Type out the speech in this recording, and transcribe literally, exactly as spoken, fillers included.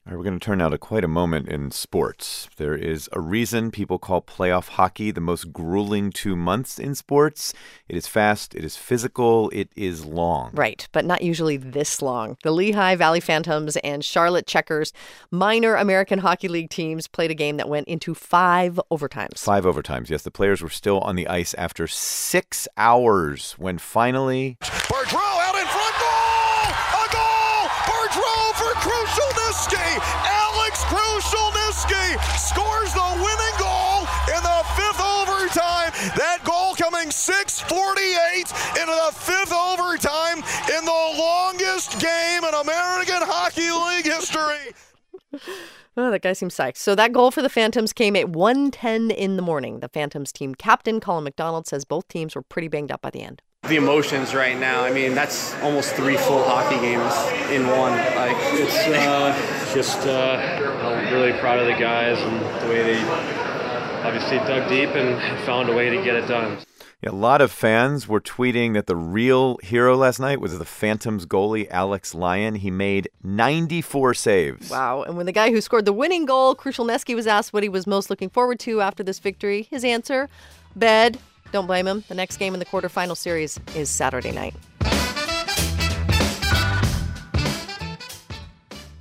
All right, we're going to turn now to quite a moment in sports. There is a reason people call playoff hockey the most grueling two months in sports. It is fast, it is physical, it is long. Right, but not usually this long. The Lehigh Valley Phantoms and Charlotte Checkers, minor American Hockey League teams, played a game that went into five overtimes. Five overtimes, yes. The players were still on the ice after six hours when finally... Bergeron out in front, goal! A goal! Bergeron for Krushelnyski! Alex Krushelnyski scores the winning goal in the fifth overtime. That goal coming six forty-eight into the fifth overtime in the longest game in American Hockey League history. Oh, that guy seems psyched. So that goal for the Phantoms came at one ten in the morning. The Phantoms team captain, Colin McDonald, says both teams were pretty banged up by the end. The emotions right now, I mean, that's almost three full hockey games in one. Like, it's uh, just, uh, I'm really proud of the guys and the way they obviously dug deep and found a way to get it done. Yeah, a lot of fans were tweeting that the real hero last night was the Phantoms goalie, Alex Lyon. He made ninety-four saves. Wow. And when the guy who scored the winning goal, Krushelnyski, was asked what he was most looking forward to after this victory, his answer, bed. Don't blame him. The next game in the quarterfinal series is Saturday night.